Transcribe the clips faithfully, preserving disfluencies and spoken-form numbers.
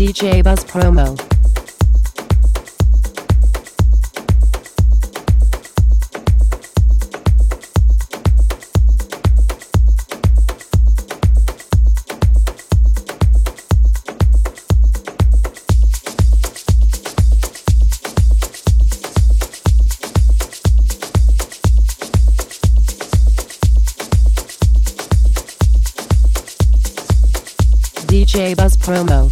D J Buzz Promo. D J Buzz Promo.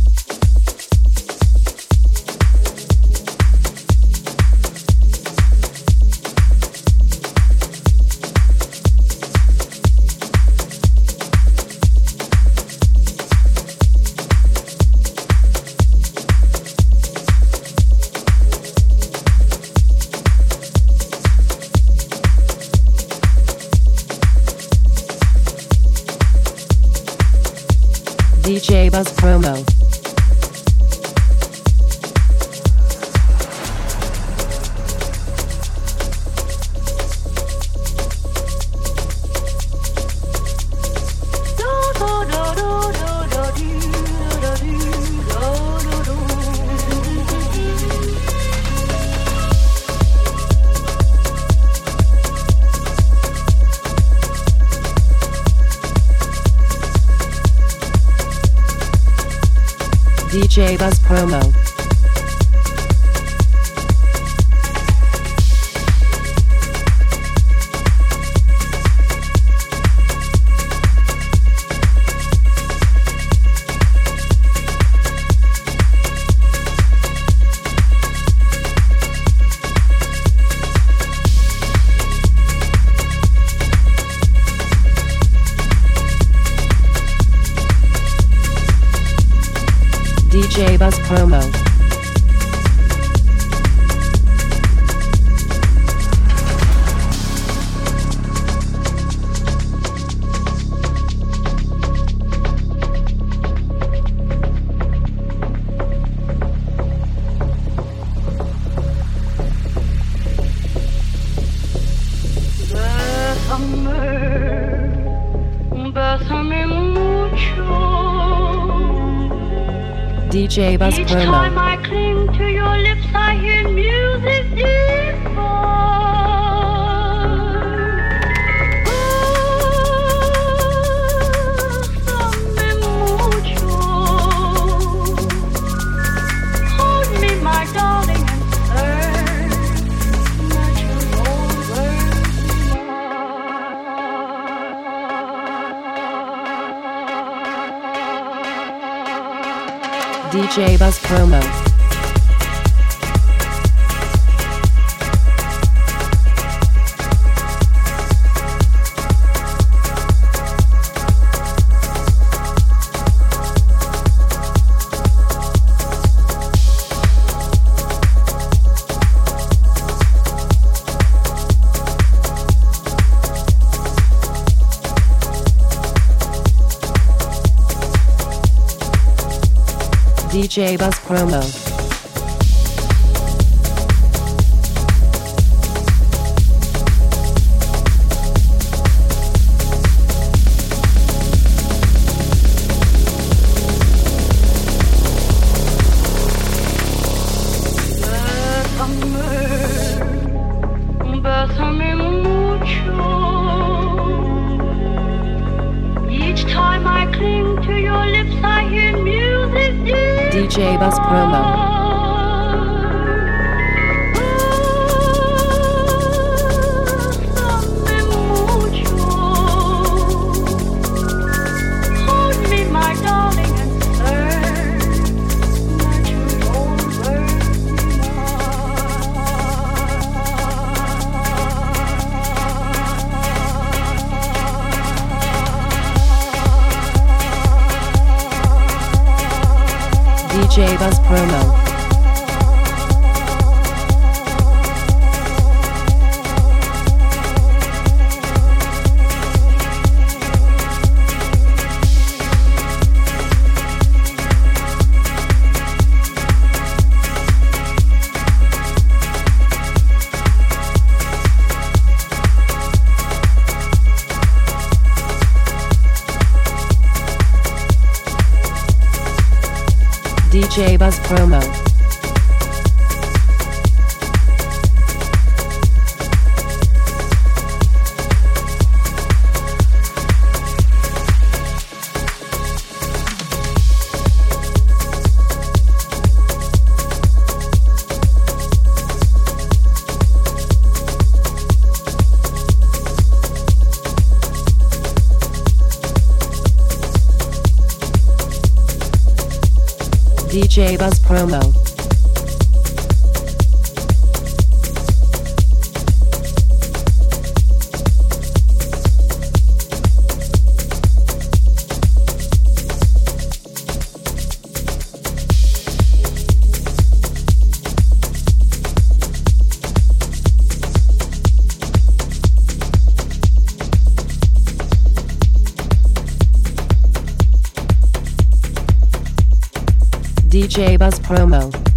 D J Buzz Promo. D J Buzz Promo. D J Buzz Promo. D J Buzz Each Promo. time I cling to your lips, I hear music deeper. Bésame mucho. Hold me, my darling, and search that you're over. D J Buzz Promo. D J Buzz Promo. Bésame mucho. Each time I cling to your lips, I hear music deep. D J Buzz Promo. D J Buzz Promo. D J Buzz Promo. D J Buzz Promo. D J Buzz Promo.